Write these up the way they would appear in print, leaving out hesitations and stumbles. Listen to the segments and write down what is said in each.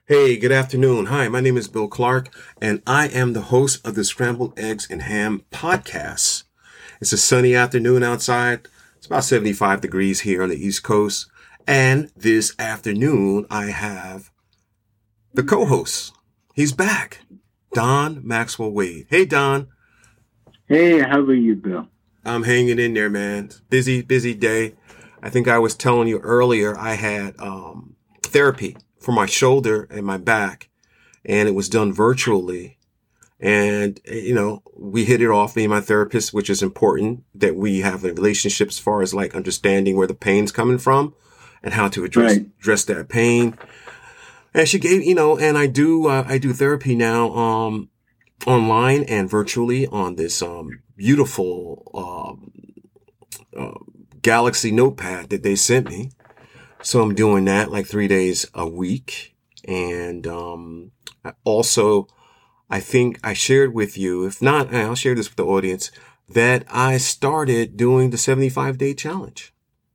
Hey, good afternoon. Hi, my name is Bill Clark, and I am the host of the Scrambled Eggs and Ham podcast. It's a sunny afternoon outside. It's about 75 degrees here on the East Coast. And this afternoon, I have the co-host. He's back, Don Maxwell Wade. Hey, Don. Hey, how are you, Bill? I'm hanging in there, man. Busy day. I think I was telling you earlier I had therapy for my shoulder and my back, and it was done virtually. And, we hit it off, me and my therapist, which is important that we have a relationship as far as like understanding where the pain's coming from and how to address that pain. And she gave, and I do therapy now, online and virtually on this, beautiful, Galaxy Notepad that they sent me. So I'm doing that like 3 days a week. And, I think I shared with you, if not, I'll share this with the audience, that I started doing the 75-day challenge.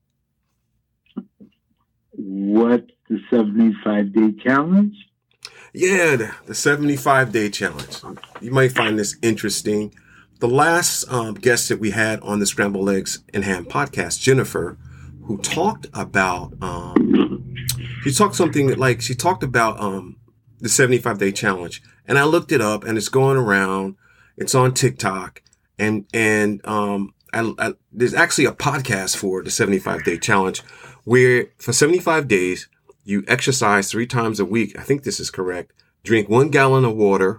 What's the 75-day challenge? Yeah, the 75-day challenge. You might find this interesting. The last guest that we had on the Scrambled Eggs and Ham podcast, Jennifer, who talked about, she talked about the 75-day challenge. And I looked it up, and it's going around. It's on TikTok, and there's actually a podcast for the 75-day challenge, where for 75 days you exercise 3 times a week. I think this is correct. Drink 1 gallon of water.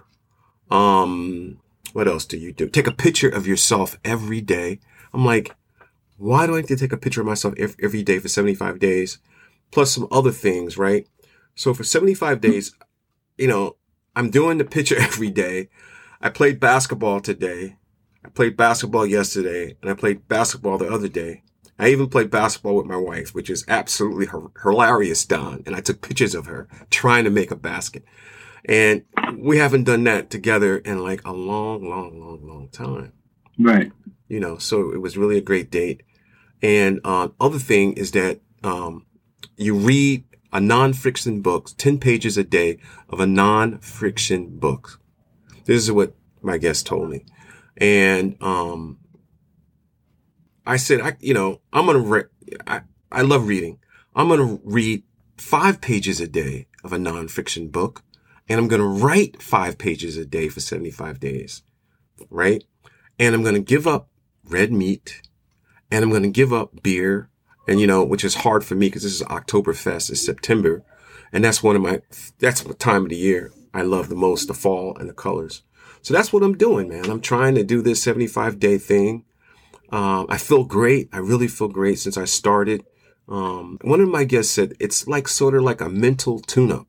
What else do you do? Take a picture of yourself every day. I'm like, why do I have to take a picture of myself every day for 75 days? Plus some other things, right? So for 75 days, I'm doing the picture every day. I played basketball today. I played basketball yesterday, and I played basketball the other day. I even played basketball with my wife, which is absolutely hilarious, Don. And I took pictures of her trying to make a basket. And we haven't done that together in like a long time. Right. So it was really a great date. And other thing is that you read a non-fiction book, 10 pages a day of a non-fiction book. This is what my guest told me. And I said, I love reading. I'm going to read 5 pages a day of a non-fiction book, and I'm going to write 5 pages a day for 75 days, right? And I'm going to give up red meat, and I'm going to give up beer, and which is hard for me because this is Oktoberfest, it's September, and that's the time of the year I love the most, the fall and the colors. So that's what I'm doing, man. I'm trying to do this 75-day thing. I feel great. I really feel great since I started. One of my guests said it's like sort of like a mental tune-up.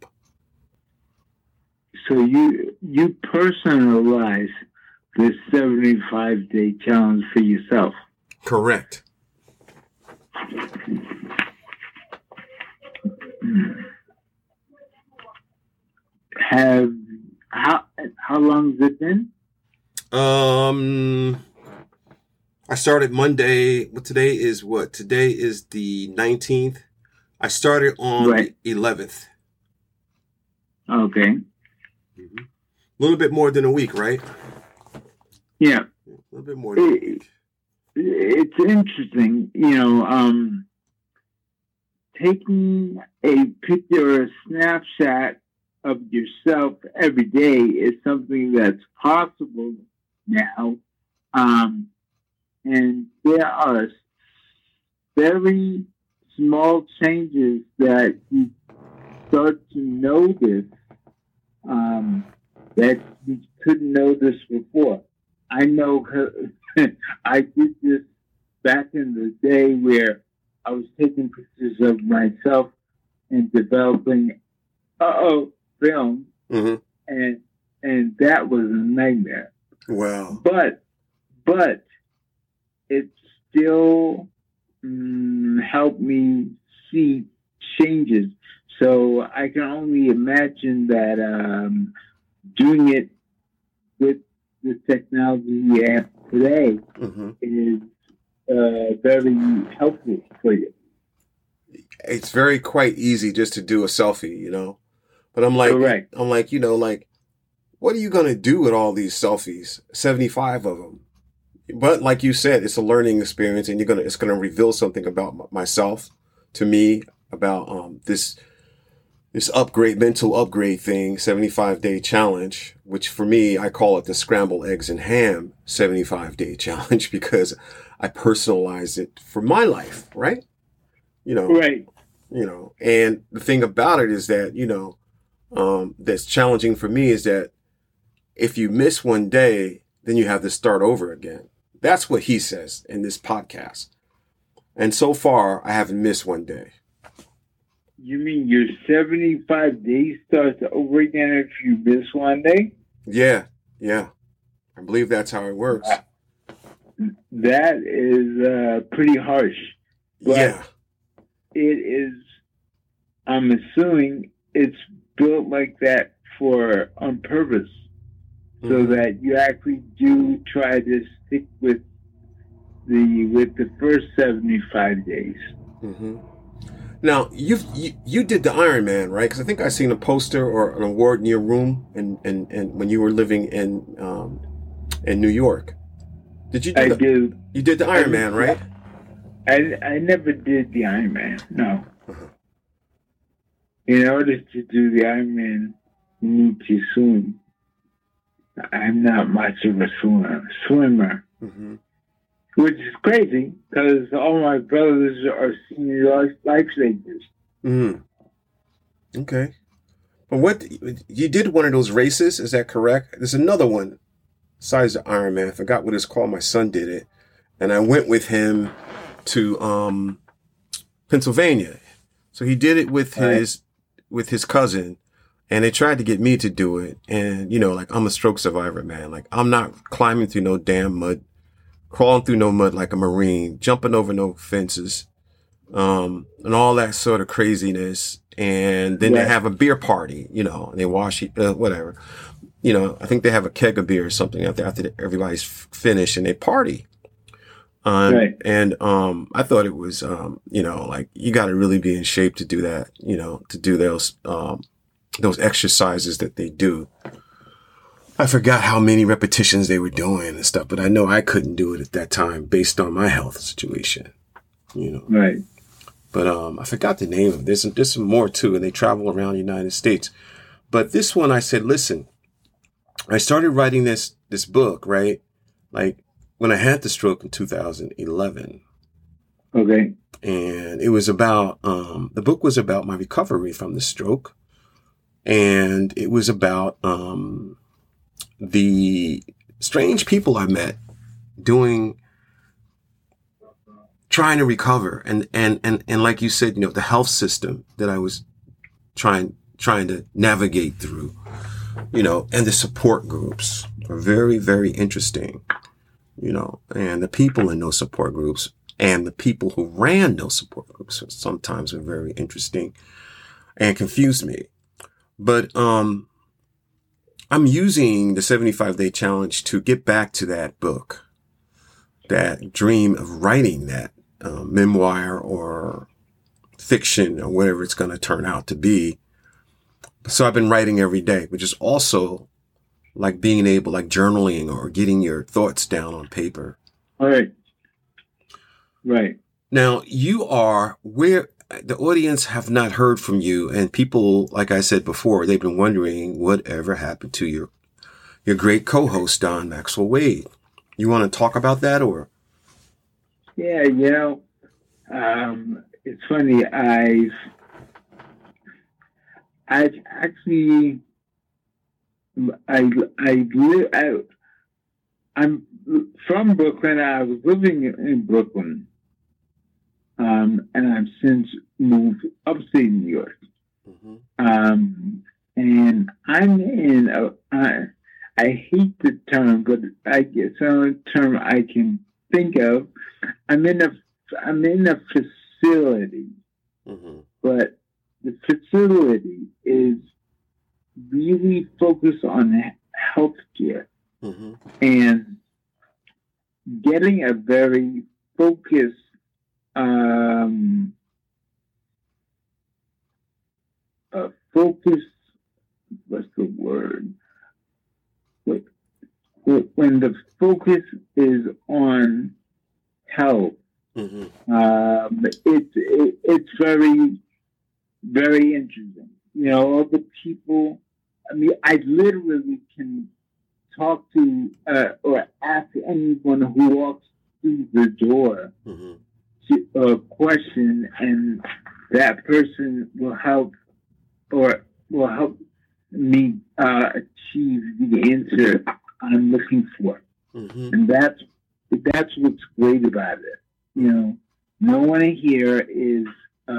So you personalize this 75-day challenge for yourself. Correct. How long has it been? I started Monday. Today is what? Today is the 19th. I started on the 11th. Okay. Mm-hmm. A little bit more than a week, right? Yeah. A little bit more than a week. It's interesting, taking a picture or a snapshot of yourself every day is something that's possible now. And there are very small changes that you start to notice that you couldn't notice before. I know I did this back in the day where I was taking pictures of myself and developing film, mm-hmm. and that was a nightmare. Wow! But it still helped me see changes. So I can only imagine that doing it with the technology we have today mm-hmm. is very helpful for you. It's very quite easy just to do a selfie, But I'm like, Correct. like, what are you going to do with all these selfies? 75 of them. But like you said, it's a learning experience, and it's going to reveal something about myself to me, about this mental upgrade thing, 75-day challenge, which for me, I call it the scrambled eggs and ham 75-day challenge, because I personalize it for my life, right? Right. And the thing about it is that, that's challenging for me is that if you miss one day, then you have to start over again. That's what he says in this podcast. And so far, I haven't missed one day. You mean your 75 days starts over again if you miss one day? Yeah. I believe that's how it works. That is pretty harsh. But yeah. It is, I'm assuming it's built like that on purpose. So that you actually do try to stick with the first 75 days. Mm-hmm. Now you did the Ironman, right? Because I think I seen a poster or an award in your room, and when you were living in New York. Did you? You did the Ironman, right? I never did the Ironman. No. Uh-huh. In order to do the Ironman, you need to swim. I'm not much of a swimmer, which is crazy because all my brothers are senior lifesavers. Okay. But you did one of those races? Is that correct? There's another one besides the Ironman. I forgot what it's called. My son did it, and I went with him to Pennsylvania. So he did it with his cousin. And they tried to get me to do it. And, like, I'm a stroke survivor, man. Like, I'm not climbing through no damn mud, crawling through no mud like a Marine, jumping over no fences, and all that sort of craziness. And then they have a beer party, and they wash it, whatever. I think they have a keg of beer or something after everybody's finished, and they party. And I thought it was, like, you got to really be in shape to do that, to do those exercises that they do. I forgot how many repetitions they were doing and stuff, but I know I couldn't do it at that time based on my health situation, Right. But I forgot the name of this. There's some more too, and they travel around the United States. But this one, I said, listen, I started writing this book, right? Like when I had the stroke in 2011. Okay. And it was about, the book was about my recovery from the stroke. And it was about the strange people I met trying to recover, and like you said, the health system that I was trying to navigate through, and the support groups are very, very interesting, and the people in those support groups and the people who ran those support groups sometimes were very interesting and confused me. But I'm using the 75-day challenge to get back to that book, that dream of writing that memoir or fiction or whatever it's going to turn out to be. So I've been writing every day, which is also like being able, like journaling or getting your thoughts down on paper. All right. Right. Now you are where the audience have not heard from you, and people, like I said before, they've been wondering whatever happened to your great co-host, Don Maxwell Wade. You want to talk about that, or? Yeah, it's funny. I've actually, I'm from Brooklyn. I was living in Brooklyn. And I've since moved upstate New York. And I'm in I hate the term, but I guess the only term I can think of. I'm in a facility, but the facility is really focused on healthcare and getting a very focused what's the word? When the focus is on health, it's very, very interesting. You know, all the people. I mean, I literally can talk to or ask anyone who walks through the door to a question, and that person will help or will help me achieve the answer I'm looking for. And that's what's great about it. You know, no one here is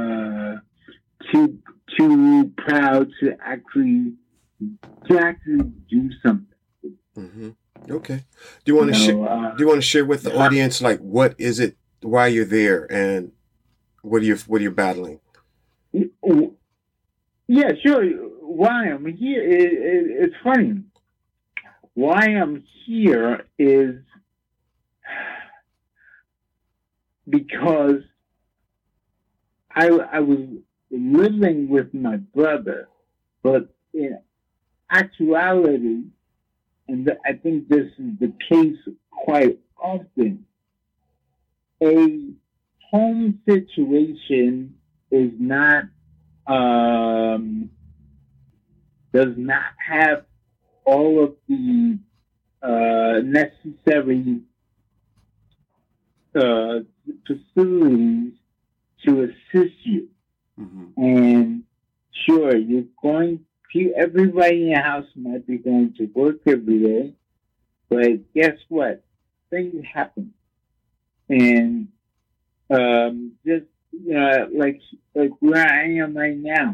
too proud to actually do something. Okay. Do you want to share with the audience, like, what is it, why you're there, and what are you battling? Yeah, sure. Why I'm here, it's funny. Why I'm here is because I was living with my brother, but in actuality, and I think this is the case quite often, a home situation is not does not have all of the necessary facilities to assist you. And sure, everybody in your house might be going to work every day, but guess what? Things happen. And just, you know, like where I am right now,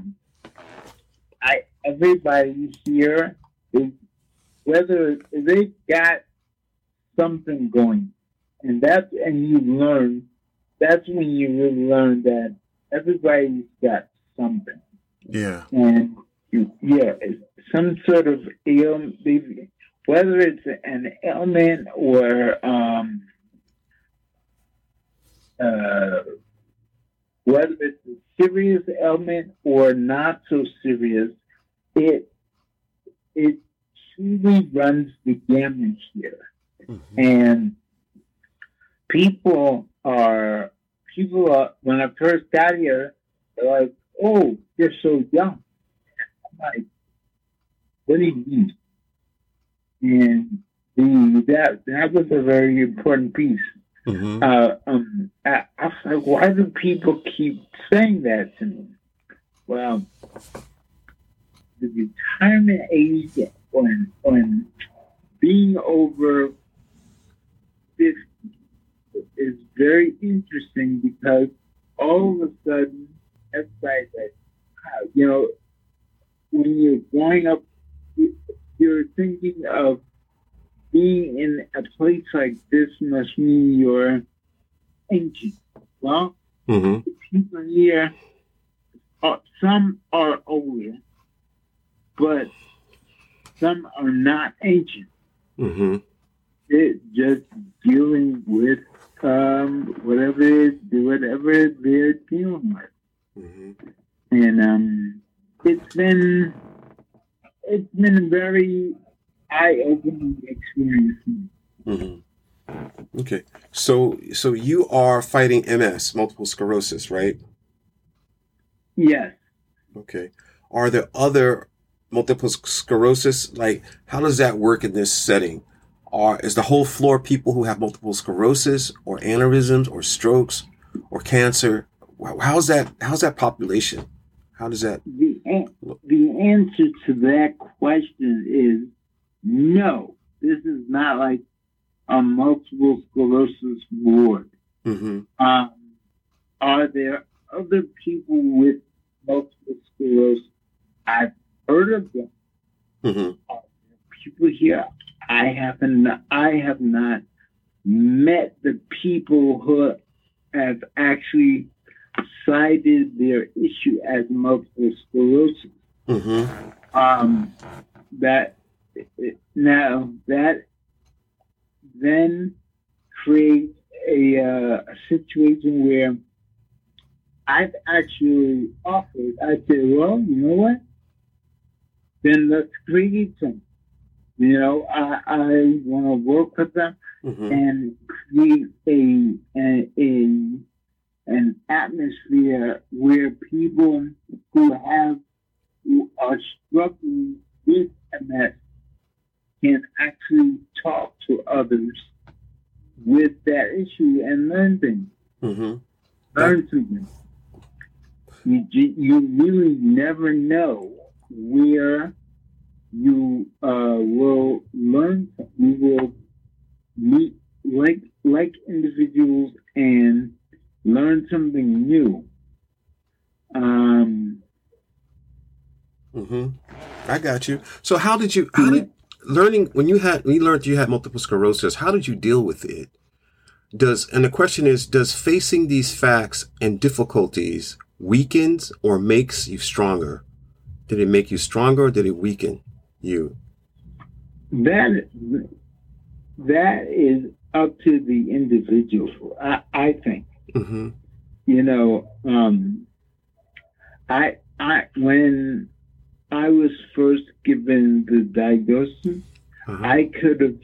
everybody here is, whether they've got something going, and that's when you really learn that everybody's got something. Yeah. And some sort of ailment, whether it's an ailment or whether it's a serious ailment or not so serious, it truly runs the gamut here. And people are, when I first got here, they're like, "Oh, you're so young." I'm like, "What do you mean?" And that was a very important piece. I was like, why do people keep saying that to me? Well, the retirement age on being over 50 is very interesting, because all of a sudden, everybody's like, wow, you know, when you're growing up, you're thinking of being in a place like this must mean you're ancient. Well, the people here, some are older, but some are not ancient. They're just dealing with whatever they're dealing with. And it's been a very eye-opening experience. Okay, so you are fighting MS, multiple sclerosis, right? Yes. Okay. Are there other multiple sclerosis? Like, how does that work in this setting? Is the whole floor people who have multiple sclerosis or aneurysms or strokes or cancer? How's that population? How does that? The answer to that question is no. This is not like a multiple sclerosis ward. Are there other people with multiple sclerosis? I've heard of them. Are there people here? I have not met the people who have actually cited their issue as multiple sclerosis. That then creates a situation where I've actually offered. I said, well, you know what? then let's create something. You know, I want to work with them and create an atmosphere where people who are struggling with MS can actually talk to others with that issue and learn things. Learn something. You really never know where you will learn. You will meet like individuals and learn something new. I got you. So how did when you learned you had multiple sclerosis, how did you deal with it? And the question is, does facing these facts and difficulties weakens or makes you stronger? Did it make you stronger or did it weaken you? That is up to the individual, I think. You know, when I was first given the diagnosis, I could have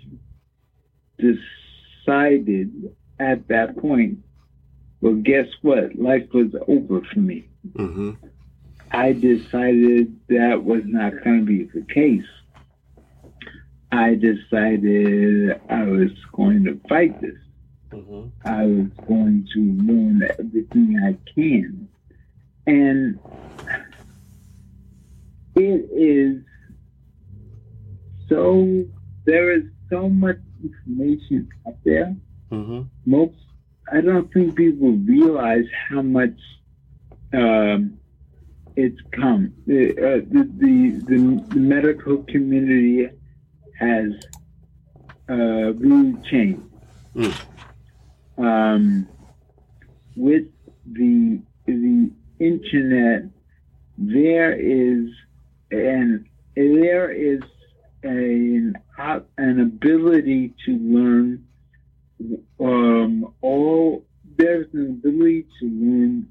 decided at that point, well, guess what? Life was over for me. I decided that was not going to be the case. I decided I was going to fight this. I was going to learn everything I can. And there is so much information out there. I don't think people realize how much it's come. The medical community has really changed. With the internet, there is an ability to learn. There's an ability to learn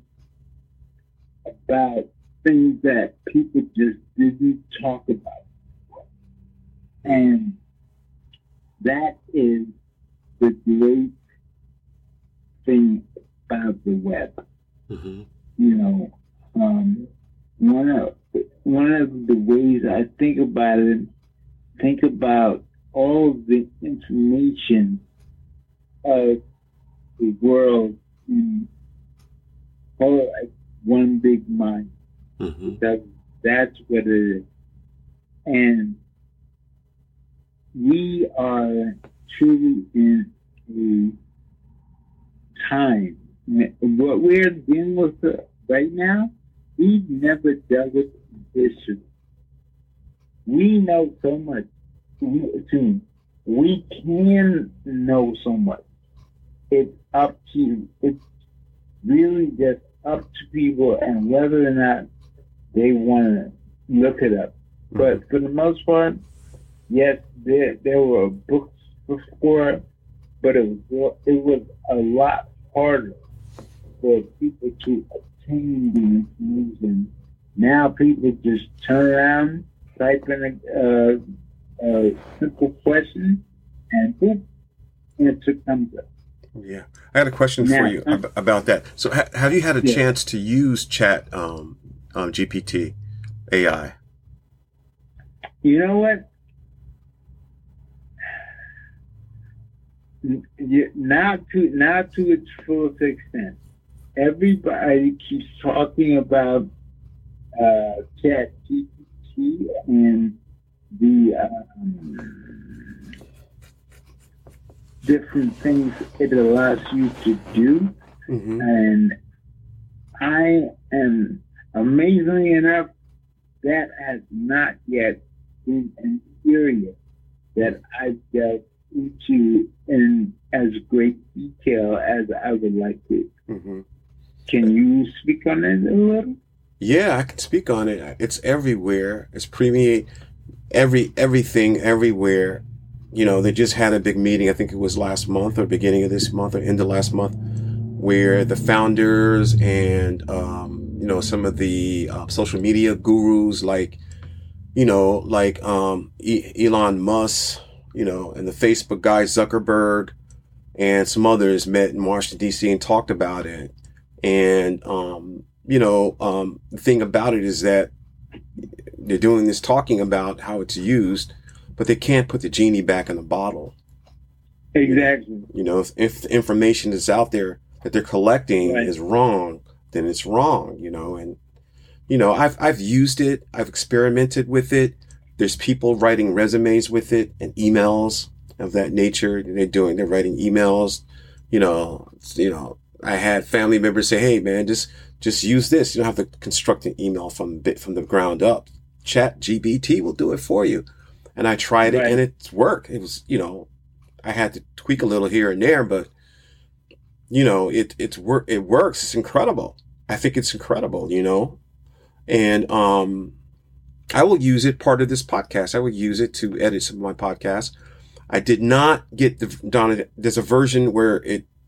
about things that people just didn't talk about before. And that is the great thing about the web. You know, one of the ways I think about it, think about all of the information of the world in all like one big mind. That's what it is. And we are truly in a time. What we're dealing with right now, we've never dealt with in history. We know so much. We can know so much. It's up to you. It's really just up to people and whether or not they want to look it up. But for the most part, yes, there were books before, but it was a lot harder for people to obtain the information. Now people just turn around, type in a simple question, and boop, answer comes up. Yeah, I had a question for you about that. So, have you had a chance to use Chat GPT AI? You know what? Not to its fullest extent. Everybody keeps talking about Chat GPT and the different things it allows you to do. And I am, amazingly enough, that has not yet been an area that I've dealt into in as great detail as I would like to. Can you speak on it a little? Yeah, I can speak on it. It's everywhere. It's permeate everything everywhere. You know, they just had a big meeting, I think it was last month or beginning of this month or end of last month, where the founders and, some of the social media gurus like, like Elon Musk, and the Facebook guy Zuckerberg and some others met in Washington, D.C. and talked about it. And, the thing about it is that they're doing this talking about how it's used, but they can't put the genie back in the bottle. Exactly. If the information is out there that they're collecting Right. is wrong, then it's wrong, and, I've used it. I've experimented with it. There's people writing resumes with it and emails of that nature. They're writing emails, I had family members say, hey man, just use this. You don't have to construct an email from the ground up. ChatGPT will do it for you. And I tried it Right. and it's worked. It was, I had to tweak a little here and there, but it works. It's incredible. I think it's incredible, and, I will use it part of this podcast. I would use it to edit some of my podcasts. I did not get there's a version where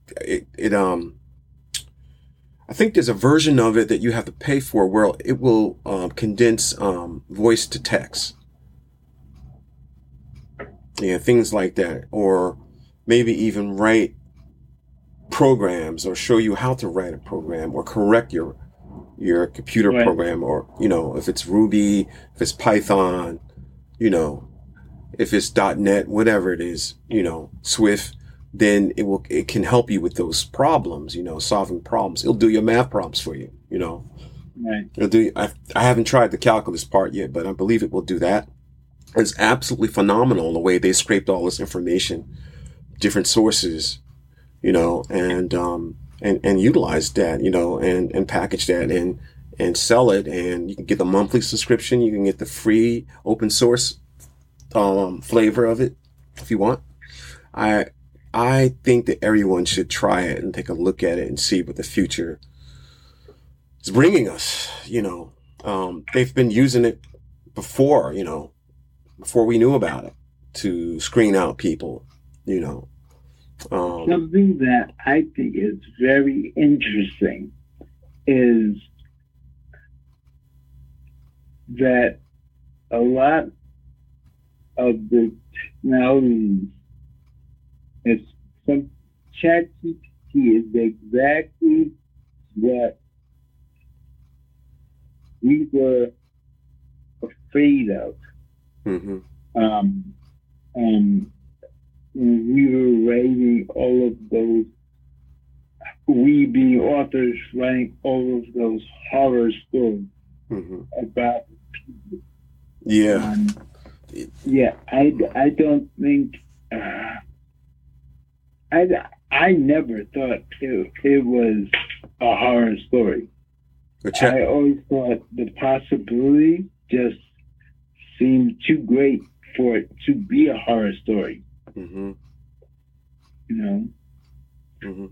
I think there's a version of it that you have to pay for where it will condense voice to text. Yeah, things like that. Or maybe even write programs or show you how to write a program or correct your computer Right. program, or, if it's Ruby, if it's Python, if it's .NET, whatever it is, Swift, then it can help you with those problems, solving problems. It'll do your math problems for you, Right. It'll do. I haven't tried the calculus part yet, but I believe it will do that. It's absolutely phenomenal the way they scraped all this information, different sources, and utilize that, and package that and sell it. And you can get the monthly subscription. You can get the free open source flavor of it if you want. I think that everyone should try it and take a look at it and see what the future is bringing us. They've been using it before, before we knew about it, to screen out people, Something that I think is very interesting is that a lot of the technologies, it's some ChatGPT is exactly what we were afraid of. Mm-hmm. And when we were writing all of those, we being authors writing all of those horror stories Mm-hmm. about Yeah. I don't think I never thought it was a horror story. But I always thought the possibility just seemed too great for it to be a horror story. Mm-hmm. Mm-hmm.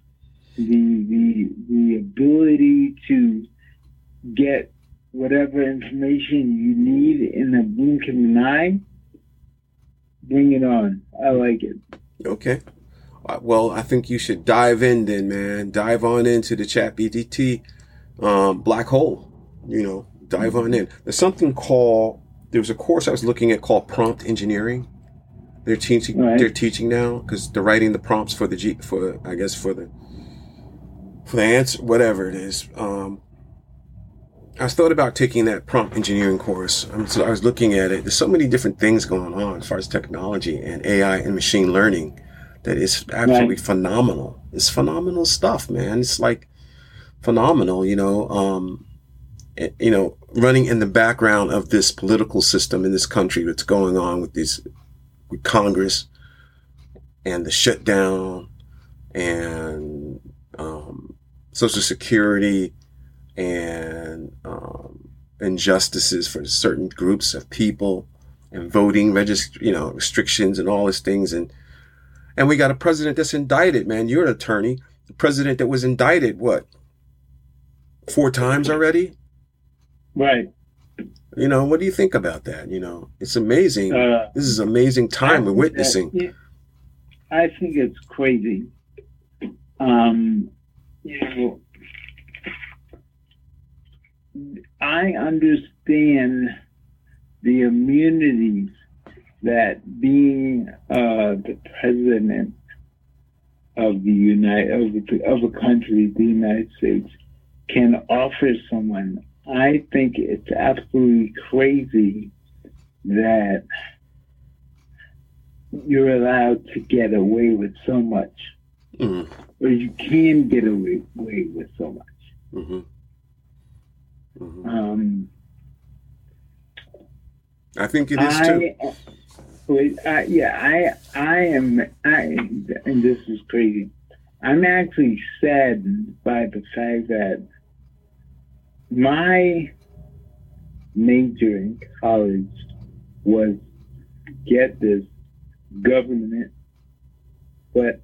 The ability to get whatever information you need in a blink of an eye, bring it on. I like it. Okay. Well, I think you should dive in then, man. Dive on into the ChatGPT black hole. Dive on in. There was a course I was looking at called prompt engineering. They're teaching. Right. They're teaching now because they're writing the prompts for the answer, whatever it is. I thought about taking that prompt engineering course. So I was looking at it. There's so many different things going on as far as technology and AI and machine learning that is absolutely phenomenal. It's phenomenal stuff, man. It's like phenomenal, running in the background of this political system in this country that's going on with Congress and the shutdown and Social Security and injustices for certain groups of people and voting restrictions and all these things. And we got a president that's indicted, man. You're an attorney. The president that was indicted, 4 times already? Right. What do you think about that? It's amazing. This is an amazing time we're witnessing. I think it's crazy. I understand the immunities that being the president of a country, the United States, can offer someone. I think it's absolutely crazy that you're allowed to get away with so much, or you can get away with so much. I think it is too. I am, and this is crazy. I'm actually saddened by the fact that my major in college was, get this, government, but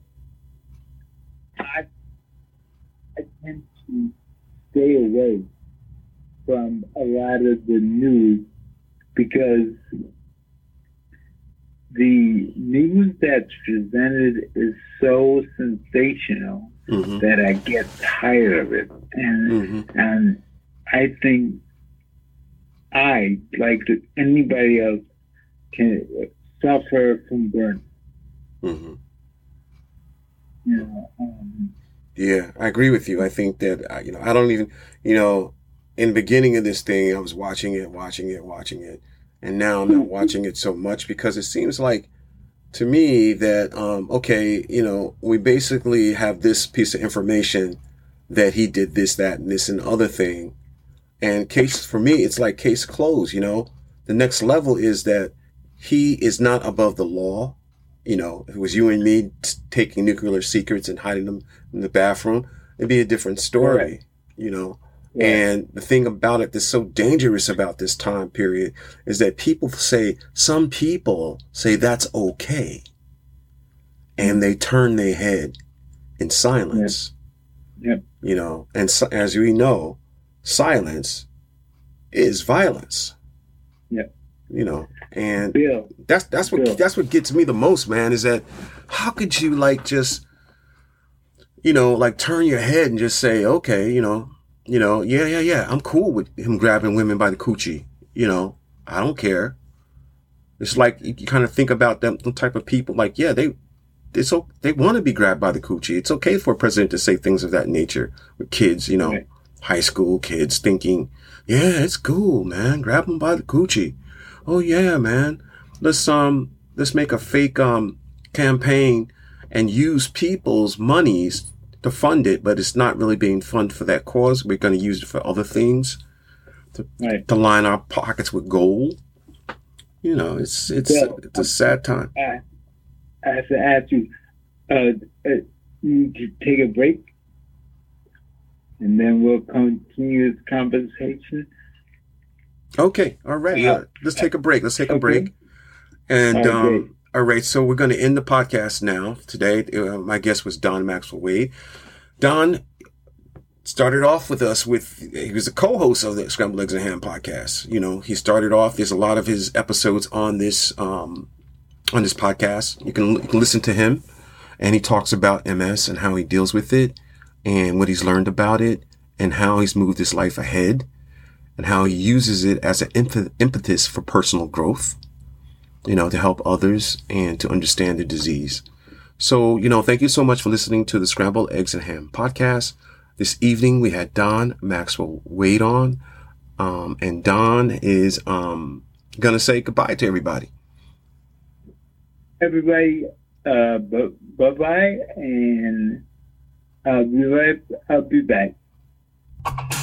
I tend to stay away from a lot of the news because the news that's presented is so sensational that I get tired of it. And I think I, like anybody else, can suffer from burnout. Yeah, I agree with you. I think that, I don't even, in the beginning of this thing, I was watching it. And now I'm not watching it so much because it seems like to me that, we basically have this piece of information that he did this, that, and this and other thing. And for me, it's like case closed, The next level is that he is not above the law. If it was you and me taking nuclear secrets and hiding them in the bathroom, it'd be a different story, Yeah. And the thing about it that's so dangerous about this time period is that some people say that's okay. And they turn their head in silence. And as we know, silence is violence. And that's what gets me the most, man, is that how could you just turn your head and just say, okay, yeah, I'm cool with him grabbing women by the coochie. I don't care. It's like you kind of think about them type of people, they want to be grabbed by the coochie. It's okay for a president to say things of that nature with kids, high school kids thinking, yeah, it's cool, man. Grab them by the coochie. Oh yeah, man. Let's make a fake campaign and use people's monies to fund it, but it's not really being funded for that cause. We're going to use it for other things to line our pockets with gold. It's a sad time. I have to ask you, you need to take a break, and then we'll continue this conversation. Okay, all right. Let's take a break. And all right, so we're going to end the podcast now. Today, my guest was Don Maxwell Wade. Don started off with us he was a co-host of the Scrambled Eggs and Ham podcast. He started off, there's a lot of his episodes on this podcast. You can listen to him, and he talks about MS and how he deals with it and what he's learned about it and how he's moved his life ahead and how he uses it as an impetus for personal growth, to help others and to understand the disease. So, thank you so much for listening to the Scrambled Eggs and Ham podcast. This evening we had Don Maxwell Wade on, and Don is going to say goodbye to everybody. Everybody, bye-bye, and I'll be back.